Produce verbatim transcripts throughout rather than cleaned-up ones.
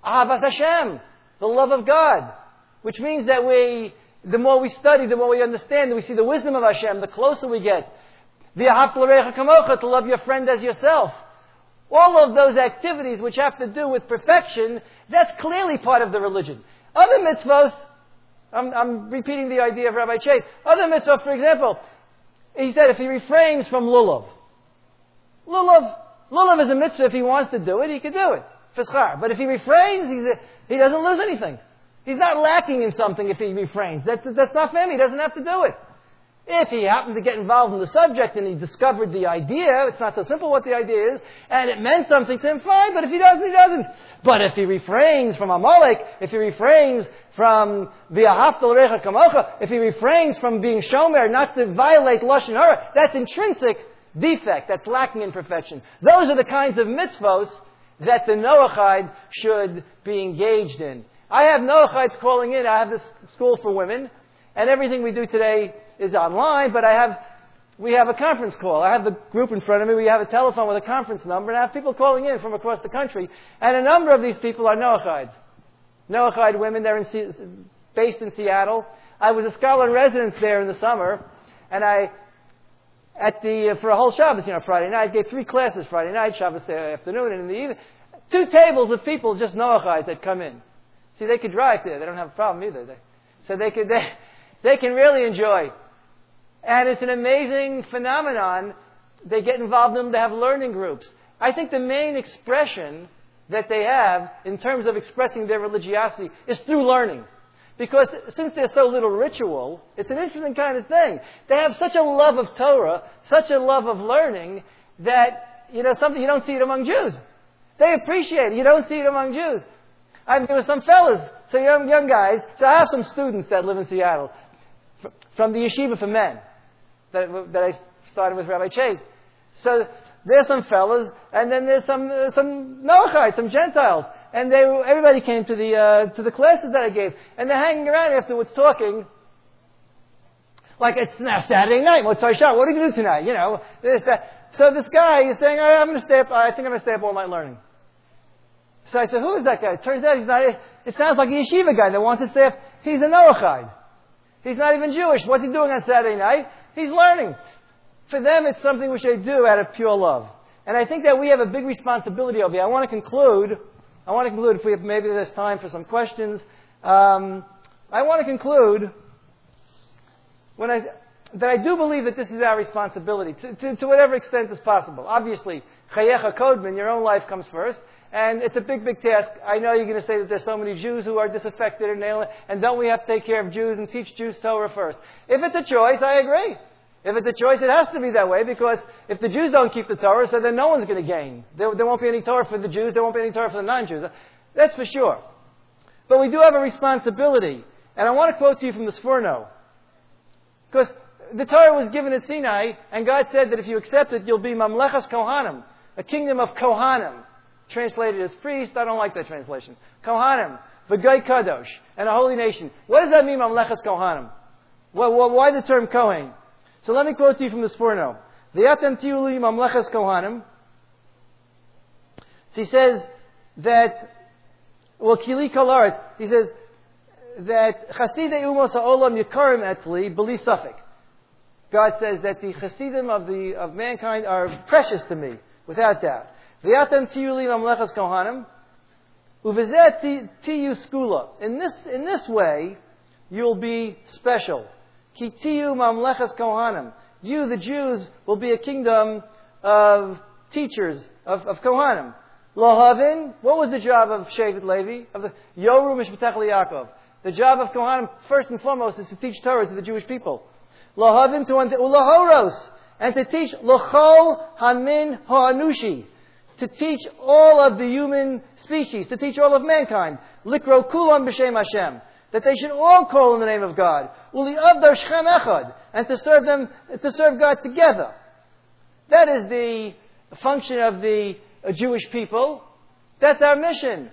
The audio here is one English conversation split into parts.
Ahavas Hashem, the love of God. Which means that we, the more we study, the more we understand, we see the wisdom of Hashem, the closer we get. V'ahavta l'recha kamocha, to love your friend as yourself. All of those activities which have to do with perfection, that's clearly part of the religion. Other mitzvahs, I'm, I'm repeating the idea of Rabbi Chait. Other mitzvahs, for example, he said if he refrains from lulav. Lulav, lulav is a mitzvah. If he wants to do it, he can do it. For schar. But if he refrains, he's a, he doesn't lose anything. He's not lacking in something if he refrains. That's, that's not for him. He doesn't have to do it. If he happened to get involved in the subject and he discovered the idea, it's not so simple what the idea is, and it meant something to him, fine, but if he doesn't, he doesn't. But if he refrains from Amalek, if he refrains from V'ahavta l'recha kamocha, if he refrains from being shomer, not to violate Lashon Hara, that's intrinsic defect, that's lacking in perfection. Those are the kinds of mitzvos that the Noachide should be engaged in. I have Noachides calling in. I have this school for women, and everything we do today is online, but I have, we have a conference call. I have the group in front of me. We have a telephone with a conference number, and I have people calling in from across the country. And a number of these people are Noachides. Noachide women, they're in, based in Seattle. I was a scholar in residence there in the summer, and I, at the, for a whole Shabbos, you know, Friday night, gave three classes Friday night, Shabbos afternoon, and in the evening. Two tables of people, just Noachides, that come in. See, they could drive there. They don't have a problem either. They, so they could, they, they can really enjoy. And it's an amazing phenomenon. They get involved in them. They have learning groups. I think the main expression that they have in terms of expressing their religiosity is through learning. Because since there's so little ritual, it's an interesting kind of thing. They have such a love of Torah, such a love of learning, that, you know, something you don't see it among Jews. They appreciate it. You don't see it among Jews. I mean, there were some fellas, so young young guys. So I have some students that live in Seattle from the yeshiva for men that, that I started with Rabbi Chait. So there's some fellas, and then there's some uh, some Noachites, some Gentiles, and they everybody came to the uh, to the classes that I gave, and they're hanging around afterwards talking. Like it's now Saturday night. What's our shot? What are you going to do tonight? You know, this, that. So this guy is saying, oh, "I'm going to stay up. I think I'm going to stay up all night learning." So I said, "Who is that guy?" It turns out he's not. It sounds like a yeshiva guy that wants to stay up. He's a Noachide. He's not even Jewish. What's he doing on Saturday night? He's learning. For them, it's something which they do out of pure love. And I think that we have a big responsibility over here. I want to conclude. I want to conclude, if we have, maybe there's time for some questions. Um, I want to conclude when I, that I do believe that this is our responsibility, to, to, to whatever extent is possible. Obviously, Chayecha Kodman, your own life comes first. And it's a big, big task. I know you're going to say that there's so many Jews who are disaffected and alien, and don't we have to take care of Jews and teach Jews Torah first? If it's a choice, I agree. If it's a choice, it has to be that way, because if the Jews don't keep the Torah, so then no one's going to gain. There, there won't be any Torah for the Jews, there won't be any Torah for the non-Jews. That's for sure. But we do have a responsibility. And I want to quote to you from the Sforno. Because the Torah was given at Sinai, and God said that if you accept it, you'll be Mamlechas Kohanim, a kingdom of Kohanim. Translated as priest, I don't like that translation. Kohanim, V'gai Kadosh, and a holy nation. What does that mean, Mamlechas Kohanim? Well, well, why the term Kohen? So let me quote to you from the Sforno. V'yatem tiuli Mamlechas Kohanim. So he says that, well, Kili Kolaret, he says that Chasidei Umos HaOlam Yikarim Etzli B'li Safek. God says that the Chasidim of the of mankind are precious to me, without doubt. V'yatem tiyuli mamlechas kohanim, uvezeh tiyu skula. In this in this way, you'll be special. Ki tiyu mamlechas kohanim. You, the Jews, will be a kingdom of teachers of, of kohanim. Lohavin. What was the job of Shevet Levi? Of the Yoru Mishpatech Yaakov. The job of kohanim, first and foremost, is to teach Torah to the Jewish people. Lohavin to ulahoros, and to teach lochol hamin ha'anushi. To teach all of the human species, to teach all of mankind, likro kulam b'shem Hashem, that they should all call in the name of God, uli avdar shchem echad, and to serve them, to serve God together. That is the function of the Jewish people. That's our mission.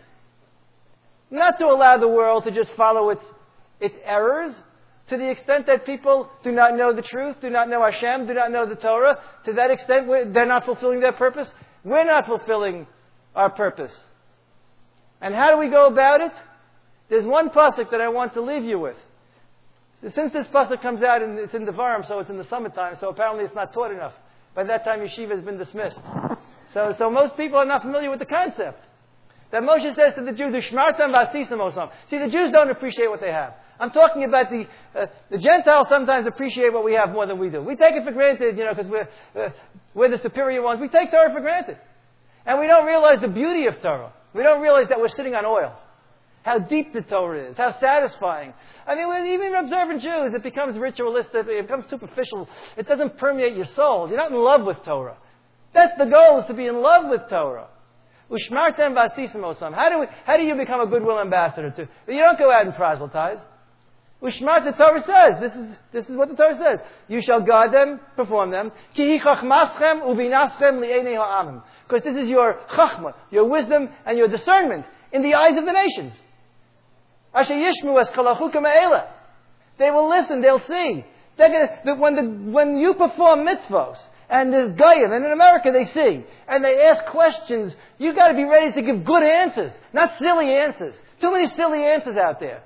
Not to allow the world to just follow its its errors, to the extent that people do not know the truth, do not know Hashem, do not know the Torah. To that extent, they're not fulfilling their purpose. We're not fulfilling our purpose. And how do we go about it? There's one pasuk that I want to leave you with. Since this pasuk comes out and it's in the Devarim, so it's in the summertime, so apparently it's not taught enough. By that time, yeshiva has been dismissed. So, so most people are not familiar with the concept. That Moshe says to the Jews, "Ushmartam v'asisam osam." See, the Jews don't appreciate what they have. I'm talking about the uh, the Gentiles sometimes appreciate what we have more than we do. We take it for granted, you know, because we're uh, we're the superior ones. We take Torah for granted, and we don't realize the beauty of Torah. We don't realize that we're sitting on oil. How deep the Torah is, how satisfying. I mean, when even observant Jews, it becomes ritualistic, it becomes superficial. It doesn't permeate your soul. You're not in love with Torah. That's the goal, is to be in love with Torah. Ushmartem v'asisam osam. How do we, how do you become a goodwill ambassador to? You don't go out and proselytize. Ushmart, the Torah says, this is, this is what the Torah says. You shall guard them, perform them. Ki hi chachmaschem uvinaschem li'enei ha'amim. Because this is your chachma, your wisdom, and your discernment in the eyes of the nations. Asher yishmu es kalachuka me'ela. They will listen, they'll see. They're gonna, that when, the, when you perform mitzvos, and there's goyim, and in America they see, and they ask questions, you've got to be ready to give good answers, not silly answers. Too many silly answers out there.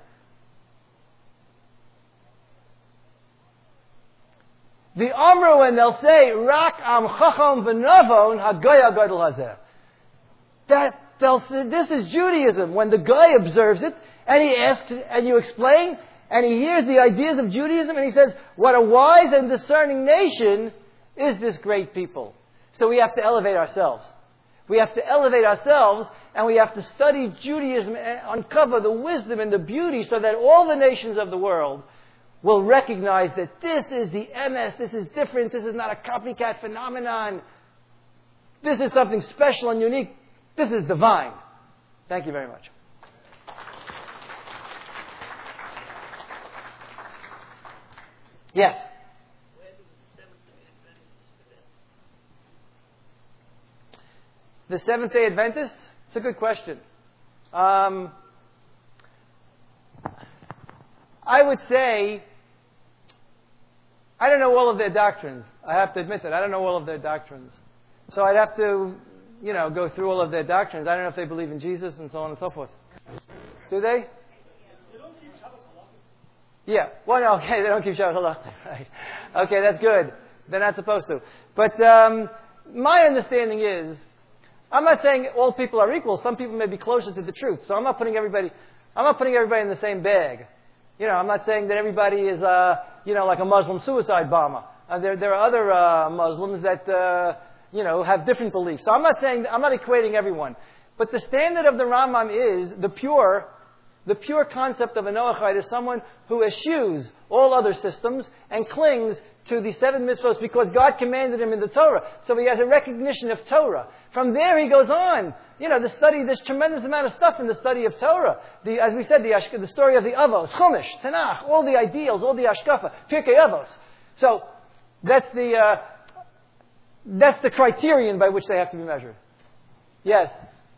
The Amru, and they'll say, Rak am chacham v'navon hagoy gadol hazeh. That they'll say, this is Judaism. When the guy observes it, and he asks, and you explain, and he hears the ideas of Judaism, and he says, what a wise and discerning nation is this great people. So we have to elevate ourselves. We have to elevate ourselves, and we have to study Judaism and uncover the wisdom and the beauty so that all the nations of the world will recognize that this is the M S, this is different, this is not a copycat phenomenon. This is something special and unique. This is divine. Thank you very much. Yes? The Seventh-day Adventists? It's a good question. Um, I would say, I don't know all of their doctrines. I have to admit that. I don't know all of their doctrines. So I'd have to, you know, go through all of their doctrines. I don't know if they believe in Jesus and so on and so forth. Do they? They don't keep Shabbat halacha. Yeah. Well, no, okay, they don't keep Shabbat halacha. Right. Okay, that's good. They're not supposed to. But um, my understanding is, I'm not saying all people are equal. Some people may be closer to the truth. So I'm not putting everybody, I'm not putting everybody in the same bag. You know, I'm not saying that everybody is, uh, you know, like a Muslim suicide bomber. Uh, there, there are other uh, Muslims that, uh, you know, have different beliefs. So I'm not saying, I'm not equating everyone. But the standard of the Rambam is the pure, the pure concept of a Noachide is someone who eschews all other systems and clings to the seven mitzvos because God commanded him in the Torah. So he has a recognition of Torah. From there he goes on. You know, the study, there's tremendous amount of stuff in the study of Torah. The, as we said, the, the story of the Avos, Chumash, Tanakh, all the ideals, all the Ashkafa, Pirkei Avos. So, that's the, uh, that's the criterion by which they have to be measured. Yes?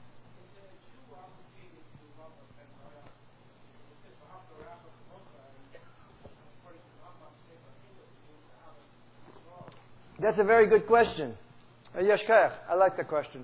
That's a very good question. Uh, Yeshkach, I like the question.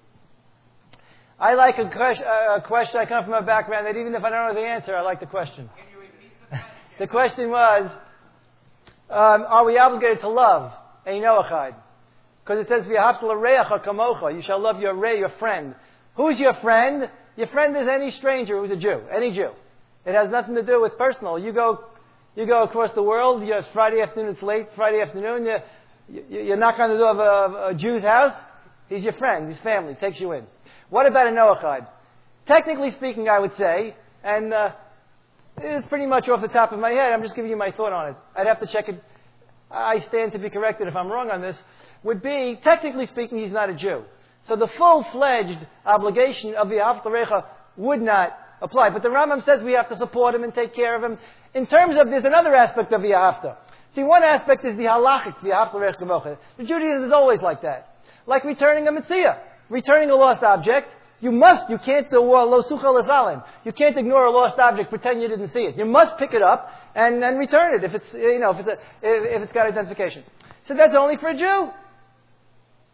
I like a, question, uh, a question. I come from a background that even if I don't know the answer, I like the question. Can you repeat the question? The question was, um, are we obligated to love a Noachide? Because it says, "V'ahavta l'reacha kamocha." You shall love your re, your friend. Who's your friend? Your friend is any stranger who's a Jew, any Jew. It has nothing to do with personal. You go, you go across the world. You, it's Friday afternoon. It's late Friday afternoon. You, you, you knock on the door of a, a Jew's house. He's your friend. His family takes you in. What about a Noachide? Technically speaking, I would say, and uh, it's pretty much off the top of my head. I'm just giving you my thought on it. I'd have to check it. I stand to be corrected if I'm wrong on this. Would be, technically speaking, he's not a Jew. So the full-fledged obligation of the V'ahavta l'reacha would not apply. But the Rambam says we have to support him and take care of him. In terms of, there's another aspect of V'ahavta. See, one aspect is the halachic, V'ahavta l'reacha kamocha. The Judaism is always like that. Like returning a mitzvah. Returning a lost object, you must, you can't do lo sucha l'zalim. You can't ignore a lost object, pretend you didn't see it. You must pick it up and, and return it if it's, you know, if it's, a, if, if it's got identification. So that's only for a Jew.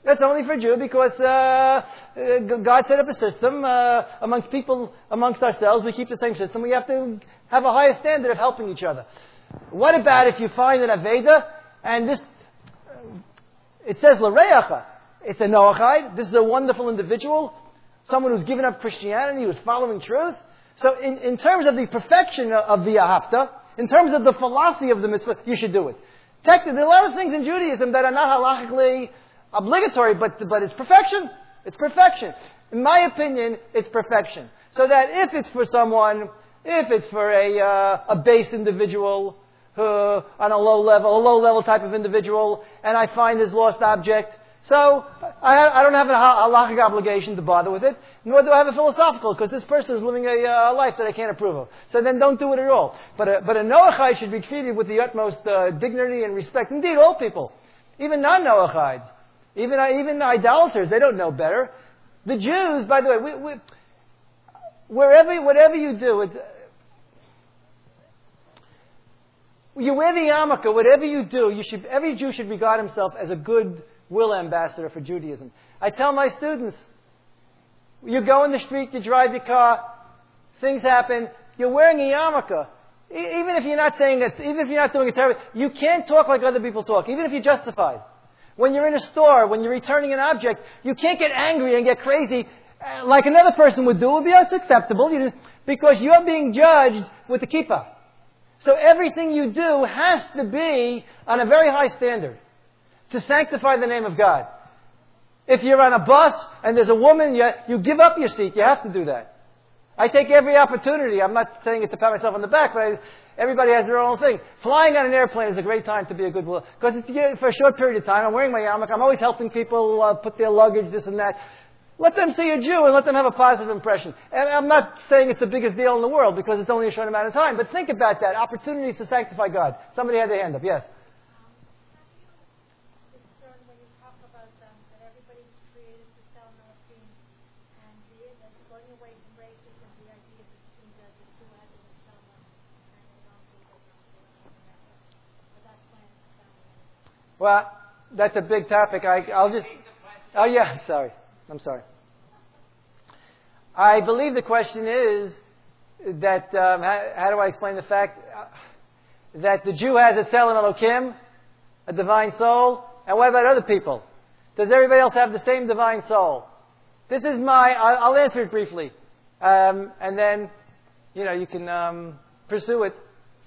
That's only for Jew because uh, God set up a system uh, amongst people, amongst ourselves. We keep the same system. We have to have a higher standard of helping each other. What about if you find an Aveda and this, it says L'Reacha. It's a Noachide. This is a wonderful individual, someone who's given up Christianity, who's following truth. So in, in terms of the perfection of the Ahapta, in terms of the philosophy of the mitzvah, you should do it. Technically, there are a lot of things in Judaism that are not halachically obligatory, but, but it's perfection. It's perfection. In my opinion, it's perfection. So that if it's for someone, if it's for a, uh, a base individual, who, on a low level, a low level type of individual, and I find his lost object, so I, I don't have a halachic obligation to bother with it, nor do I have a philosophical, because this person is living a uh, life that I can't approve of. So then don't do it at all. But a, but a Noachide should be treated with the utmost uh, dignity and respect. Indeed, all people, even non-Noachides, even even idolaters, they don't know better. The Jews, by the way, we, we, wherever whatever you do, it's, you wear the yarmulke. Whatever you do, you should every Jew should regard himself as a good will ambassador for Judaism. I tell my students, you go in the street, you drive your car, things happen, you're wearing a yarmulke. E- even if you're not saying it, even if you're not doing it terribly, you can't talk like other people talk, even if you're justified. When you're in a store, when you're returning an object, you can't get angry and get crazy uh, like another person would do. It would be acceptable you know, because you're being judged with the kippah. So everything you do has to be on a very high standard to sanctify the name of God. If you're on a bus and there's a woman, you, you give up your seat. You have to do that. I take every opportunity. I'm not saying it to pat myself on the back, but I, everybody has their own thing. Flying on an airplane is a great time to be a good will. Because it's for a short period of time. I'm wearing my yarmulke. I'm always helping people uh, put their luggage, this and that. Let them see a Jew and let them have a positive impression. And I'm not saying it's the biggest deal in the world because it's only a short amount of time. But think about that. Opportunities to sanctify God. Somebody had their hand up. Yes? Well, that's a big topic. I, I'll just... Oh, yeah, sorry. I'm sorry. I believe the question is that, um, how, how do I explain the fact uh, that the Jew has a Tselem Elokim, a divine soul, and what about other people? Does everybody else have the same divine soul? This is my... I'll, I'll answer it briefly. Um, and then, you know, you can um, pursue it.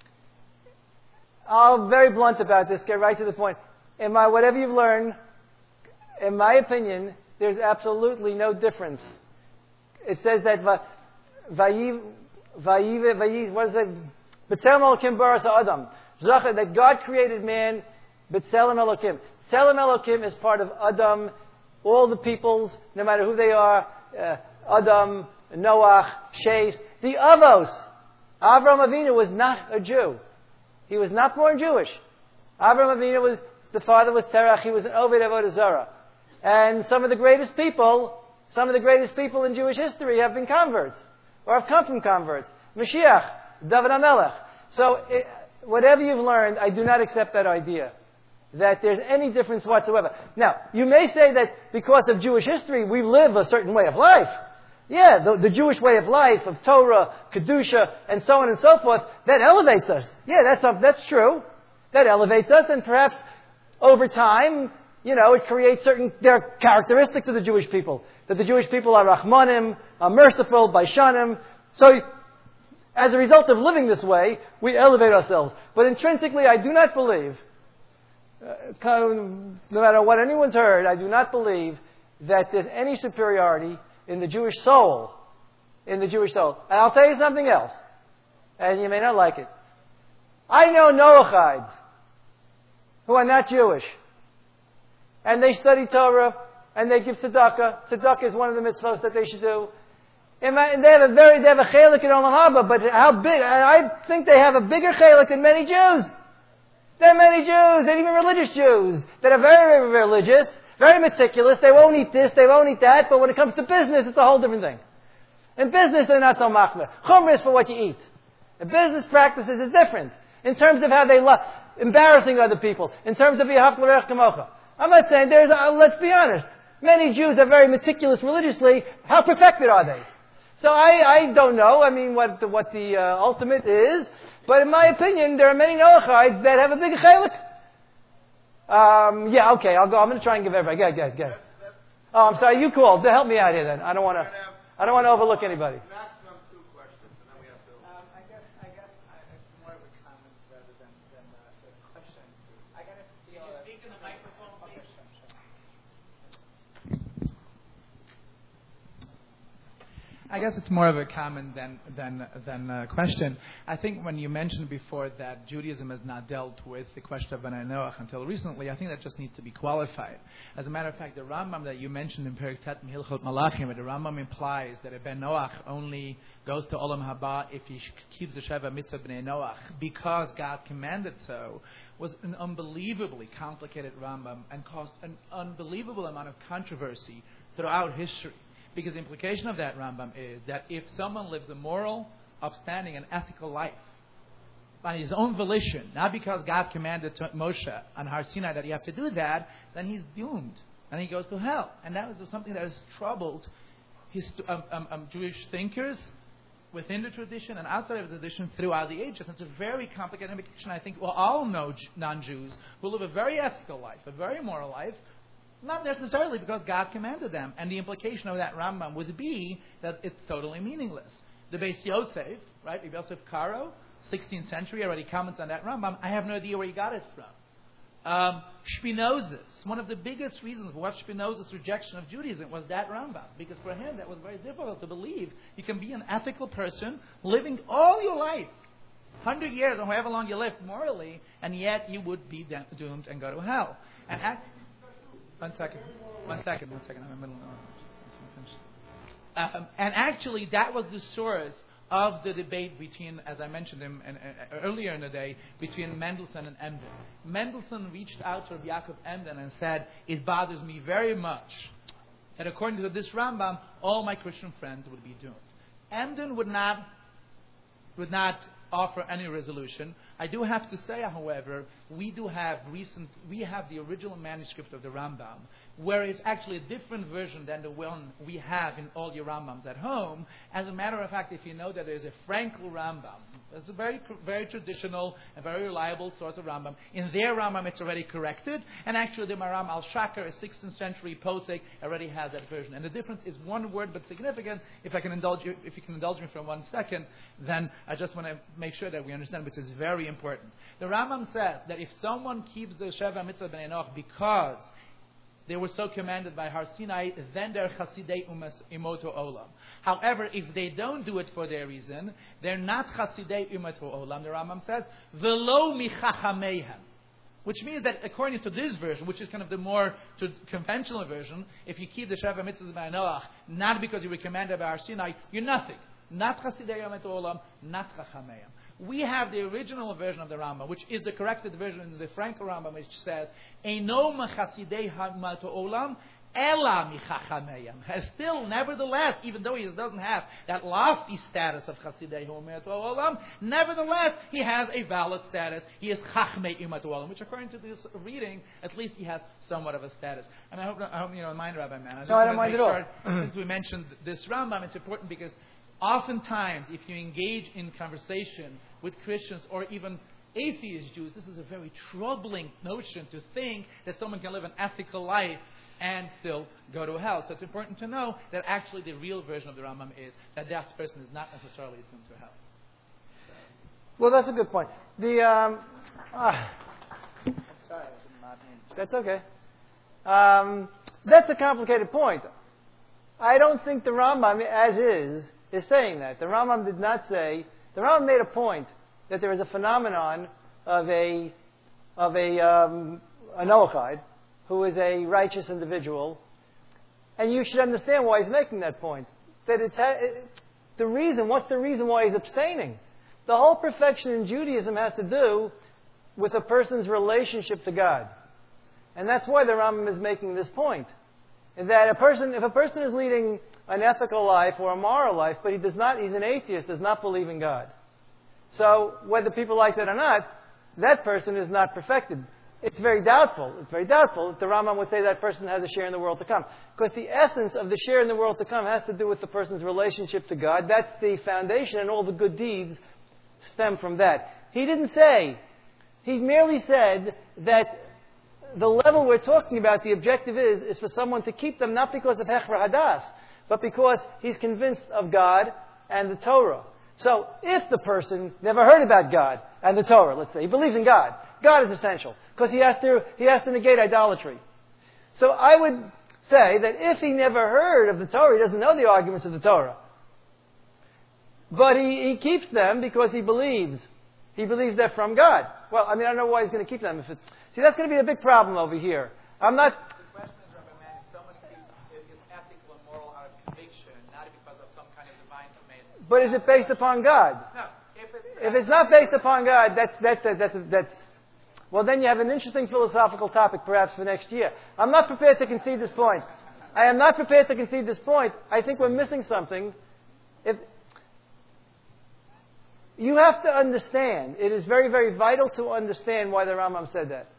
I'll be very blunt about this, get right to the point. In my, whatever you've learned, in my opinion, there's absolutely no difference. It says that vayiv, vayiv, vayiv, what is it? B'tselem Elokim baras ha'adam. That God created man, b'tselem Elokim. Tselem Elokim is part of Adam, all the peoples, no matter who they are, uh, Adam, Noach, Shes, the Avos. Avram Avinu was not a Jew. He was not born Jewish. Avram Avinu was, the father was Terach, he was an Oved Avodah Zarah. And some of the greatest people, some of the greatest people in Jewish history have been converts, or have come from converts. Mashiach, David HaMelech. So, it, whatever you've learned, I do not accept that idea, that there's any difference whatsoever. Now, you may say that because of Jewish history, we live a certain way of life. Yeah, the, the Jewish way of life, of Torah, Kedusha, and so on and so forth, that elevates us. Yeah, that's, that's true. That elevates us, and perhaps over time, you know, it creates certain, there are characteristics of the Jewish people. That the Jewish people are Rahmanim, are merciful, Baishanim. So, as a result of living this way, we elevate ourselves. But intrinsically, I do not believe, uh, no matter what anyone's heard, I do not believe that there's any superiority in the Jewish soul, in the Jewish soul. And I'll tell you something else, and you may not like it. I know Noachides who are not Jewish, and they study Torah, and they give tzedakah. Tzedakah is one of the mitzvahs that they should do. And they have a very, they have a chelik in Olam Haba, but how big? I think they have a bigger chelik than many Jews. There are many Jews, and even religious Jews, that are very, very religious, very meticulous. They won't eat this, they won't eat that, but when it comes to business, it's a whole different thing. In business, they're not so machmir. Chumrah is for what you eat. In business practices is different. In terms of how they love, embarrassing other people. In terms of Yehav L'Reich Kamocha. I'm not saying there's, uh, let's be honest, many Jews are very meticulous religiously. How perfected are they? So I, I don't know, I mean, what the, what the uh, ultimate is, but in my opinion, there are many Noachites that have a big chelik. Um, yeah, okay, I'll go. I'm going to try and give everybody. Go ahead, go ahead, go ahead. Oh, I'm sorry, you called. Help me out here then. I don't want to, I don't want to overlook anybody. Maximum two questions, and then we have to. Um, I guess, I guess uh, it's more of a comment rather than, than uh, a question. I gotta feel. Can you speak in the microphone, please? Okay, sure, sure. I guess it's more of a comment than than than a question. I think when you mentioned before that Judaism has not dealt with the question of Bnei Noach until recently, I think that just needs to be qualified. As a matter of fact, the Rambam that you mentioned in Perek Tet Hilchot Malachim, the Rambam implies that a Ben Noach only goes to Olam Haba if he keeps the Sheva Mitzvah Bnei Noach because God commanded so, was an unbelievably complicated Rambam and caused an unbelievable amount of controversy throughout history. Because the implication of that Rambam is that if someone lives a moral, upstanding, and ethical life by his own volition, not because God commanded to Moshe on Har Sinai that you have to do that, then he's doomed and he goes to hell. And that was something that has troubled his, um, um, um, Jewish thinkers within the tradition and outside of the tradition throughout the ages. It's a very complicated implication. I think we'll all know non-Jews who live a very ethical life, a very moral life, not necessarily because God commanded them. And the implication of that Rambam would be that it's totally meaningless. The Beis Yosef, right, Rabbi Yosef Karo, sixteenth century, already comments on that Rambam. I have no idea where he got it from. Um, Spinoza's, one of the biggest reasons for what Spinoza's rejection of Judaism was that Rambam. Because for him, that was very difficult to believe. You can be an ethical person, living all your life, one hundred years or however long you live morally, and yet you would be doomed and go to hell. And act- One second. One second. One second. I'm in the middle of um, And actually, that was the source of the debate between, as I mentioned him in, uh, earlier in the day, between Mendelssohn and Emden. Mendelssohn reached out to Rabbi Yaakov Emden and said, "It bothers me very much that according to this Rambam, all my Christian friends would be doomed." Emden would not would not offer any resolution. I do have to say, however, we do have recent, we have the original manuscript of the Rambam, where it's actually a different version than the one we have in all your Rambams at home. As a matter of fact, if you know that there's a Frankel Rambam, it's a very, very traditional and very reliable source of Rambam. In their Rambam, it's already corrected, and actually the Maram al-Shakar, a sixteenth century posek, already has that version. And the difference is one word, but significant. If I can indulge you, if you can indulge me for one second, then I just want to make sure that we understand, which is very important. The Rambam says that if someone keeps the Sheva Mitzvah Bnei Noach because they were so commanded by Har Sinai, then they're Chasidei Umas Imoto Olam. However, if they don't do it for their reason, they're not Chasidei Imoto Olam. The Rambam says, Velo Michachameihem. Which means that according to this version, which is kind of the more conventional version, if you keep the Sheva Mitzvah Bnei Noach, not because you were commanded by Har Sinai, you're nothing. Not Chasidei Imoto Olam, not Chachameihem. We have the original version of the Rambam, which is the corrected version in the Frankel Rambam, which says, Eino mechasidei ha'mato olam, ela michachameyam. Still, nevertheless, even though he doesn't have that lofty status of chasidei ha'mato olam, nevertheless, he has a valid status. He is chachmei imato olam, which according to this reading, at least he has somewhat of a status. And I hope, I hope you don't mind, Rabbi Man. I just no, I don't mind at all. Since we mentioned this Rambam, it's important because oftentimes, if you engage in conversation with Christians or even atheist Jews, this is a very troubling notion to think that someone can live an ethical life and still go to hell. So it's important to know that actually the real version of the Rambam is that that person is not necessarily doomed to hell. So. Well, that's a good point. The um, ah, Sorry, I did not mean. That's okay. Um, that's a complicated point. I don't think the Rambam, as is, is saying that. The Rambam did not say. The Rambam made a point that there is a phenomenon of a of a um, a Noachide who is a righteous individual, and you should understand why he's making that point. That it's ha- it, the reason. What's the reason why he's abstaining? The whole perfection in Judaism has to do with a person's relationship to God, and that's why the Rambam is making this point. That a person, if a person is leading an ethical life or a moral life, but he does not, he's an atheist, does not believe in God. So, whether people like that or not, that person is not perfected. it's very doubtful. It's very doubtful that the Rambam would say that person has a share in the world to come. Because the essence of the share in the world to come has to do with the person's relationship to God. That's the foundation, and all the good deeds stem from that. He didn't say, he merely said that the level we're talking about, the objective is, is for someone to keep them not because of Hechra Hadas, but because he's convinced of God and the Torah. So, if the person never heard about God and the Torah, let's say, he believes in God, God is essential, because he has to, he has to negate idolatry. So I would say that if he never heard of the Torah, he doesn't know the arguments of the Torah, but he, he keeps them because he believes, he believes they're from God. Well, I mean, I don't know why he's going to keep them. If it's, see, that's going to be a big problem over here. I'm not... The question is, Rabbi Man, if someone keeps is ethical and moral out of conviction, not because of some kind of divine command. But is it based upon God? No. If it's, If it's not based upon God, that's, that's, that's, that's, that's... Well, then you have an interesting philosophical topic perhaps for next year. I'm not prepared to concede this point. I am not prepared to concede this point. I think we're missing something. If you have to understand, it is very, very vital to understand why the Rambam said that.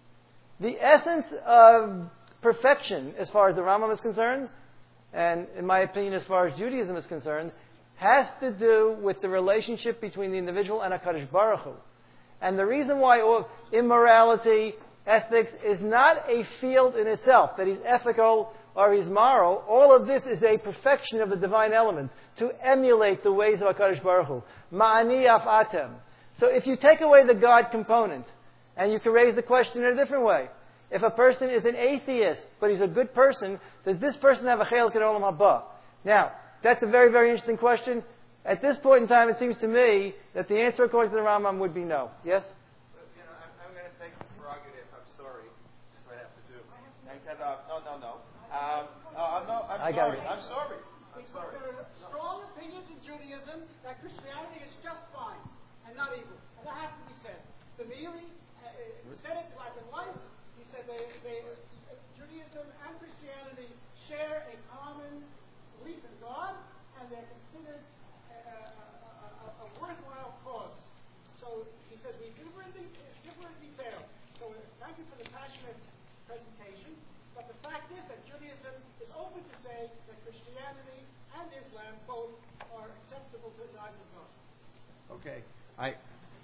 The essence of perfection, as far as the Rambam is concerned, and in my opinion, as far as Judaism is concerned, has to do with the relationship between the individual and HaKadosh Baruch Hu. And the reason why all immorality, ethics, is not a field in itself, that he's ethical or he's moral, all of this is a perfection of the divine element, to emulate the ways of HaKadosh Baruch Hu. Ma'ani af atem. So if you take away the God component, and you can raise the question in a different way. If a person is an atheist, but he's a good person, does this person have a chelik in Olam Haba? Now, that's a very, very interesting question. At this point in time, it seems to me that the answer according to the Rambam would be no. Yes? But, you know, I'm, I'm going to take the prerogative. I'm sorry. That's what I have to do. And, uh, no, no, no. Um, uh, no, I'm I got sorry. it. I'm sorry. I'm sorry. There are strong opinions in Judaism that Christianity is just fine and not evil. And that has to be said. The Meiri uh, said it black and white. He said they, they, uh, Judaism and Christianity share a common belief in God, and they're considered a, a, a, a worthwhile cause. So he says we differ in, de- differ in detail. So uh, thank you for the passionate presentation. But the fact is that Judaism is open to say that Christianity and Islam both are acceptable to the eyes of God. Okay. I,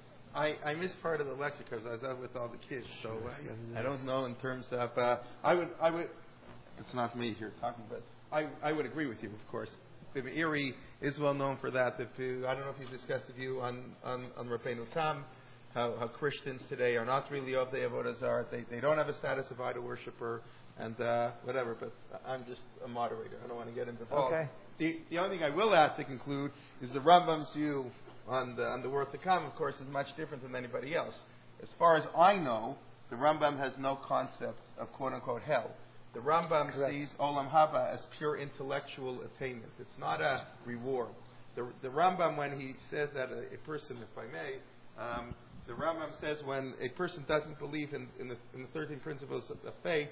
I, I missed part of the lecture because I was out with all the kids, so uh, I don't know in terms of. Uh, I would, I would. It's not me here talking, but I, I would agree with you, of course. The Meiri is well known for that. That uh, I don't know if you've discussed the view on on on Rabbeinu Tam, how, how Christians today are not really of the Avodah Zarah. They they don't have a status of idol worshiper and uh, whatever. But I'm just a moderator. I don't want to get into all. Okay. The the only thing I will add to conclude is the Rambam's view on the on the world to come, of course, is much different than anybody else. As far as I know, the Rambam has no concept of quote unquote hell. The Rambam Correct. sees Olam Haba as pure intellectual attainment. It's not a reward. The, the Rambam, when he says that a, a person, if I may, um, the Rambam says when a person doesn't believe in, in, the, in the thirteen principles of the faith,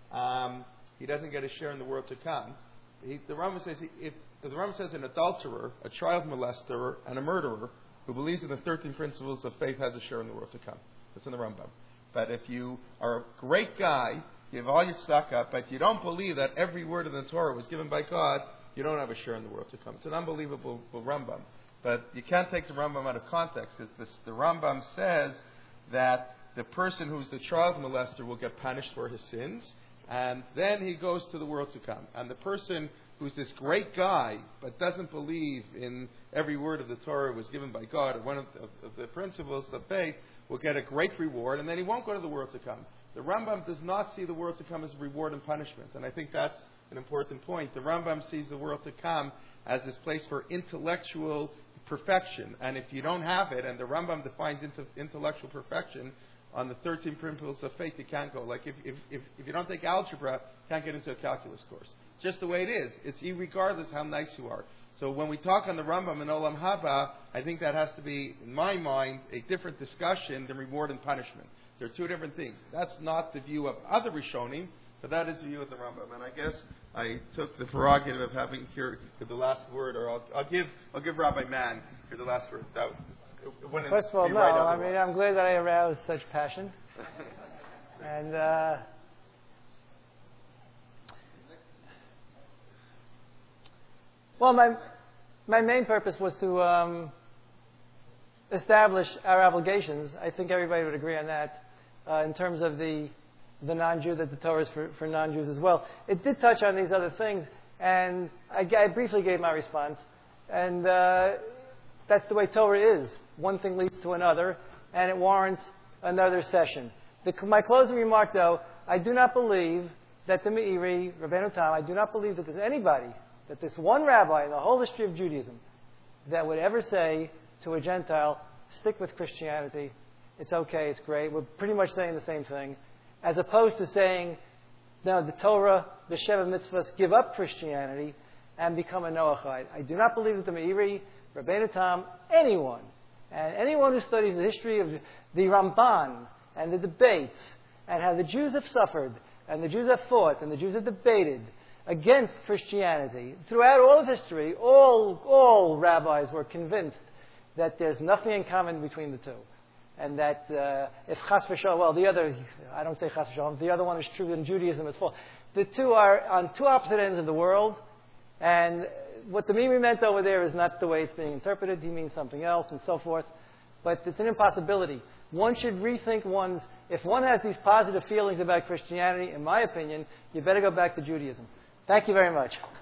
um, he doesn't get a share in the world to come. He, the Rambam says he, if the Rambam says an adulterer, a child molester, and a murderer who believes in the thirteen principles of faith has a share in the world to come. That's in the Rambam. But if you are a great guy, you have all your stock up, but you don't believe that every word of the Torah was given by God, you don't have a share in the world to come. It's an unbelievable Rambam. But you can't take the Rambam out of context, because the Rambam says that the person who's the child molester will get punished for his sins, and then he goes to the world to come. And the person who's this great guy, but doesn't believe in every word of the Torah was given by God, or one of the, of the principles of faith, will get a great reward, and then he won't go to the world to come. The Rambam does not see the world to come as reward and punishment, and I think that's an important point. The Rambam sees the world to come as this place for intellectual perfection, and if you don't have it, and the Rambam defines inte- intellectual perfection on the thirteen principles of faith, you can't go. Like if, if, if, if you don't take algebra, you can't get into a calculus course. Just the way it is. It's regardless how nice you are. So when we talk on the Rambam and Olam Haba, I think that has to be, in my mind, a different discussion than reward and punishment. They're two different things. That's not the view of other Rishonim, but that is the view of the Rambam. And I guess I took the prerogative of having here the last word, or I'll, I'll give I'll give Rabbi Mann here the last word. That, First of all, no. right I mean, I'm glad that I aroused such passion. And uh, well, my my main purpose was to um, establish our obligations. I think everybody would agree on that. Uh, in terms of the the non-Jew, that the Torah is for, for non-Jews as well. It did touch on these other things, and I, I briefly gave my response. And uh, that's the way Torah is. One thing leads to another, and it warrants another session. The, my closing remark, though, I do not believe that the Meiri, Rabbeinu Tam, I do not believe that there's anybody, that this one rabbi in the whole history of Judaism, that would ever say to a Gentile, stick with Christianity. It's okay, it's great. We're pretty much saying the same thing. As opposed to saying, no, the Torah, the Sheva Mitzvahs, give up Christianity and become a Noachite. I do not believe that the Meiri, Rabbeinu Tam, anyone, and anyone who studies the history of the Ramban and the debates and how the Jews have suffered and the Jews have fought and the Jews have debated against Christianity. Throughout all of history, all, all rabbis were convinced that there's nothing in common between the two. And that uh, if Chas v'Shalom, well, the other, I don't say Chas v'Shalom, the other one is true in Judaism as well. The two are on two opposite ends of the world, and what the Meiri meant over there is not the way it's being interpreted. He means something else and so forth. But it's an impossibility. One should rethink one's, if one has these positive feelings about Christianity, in my opinion, you better go back to Judaism. Thank you very much.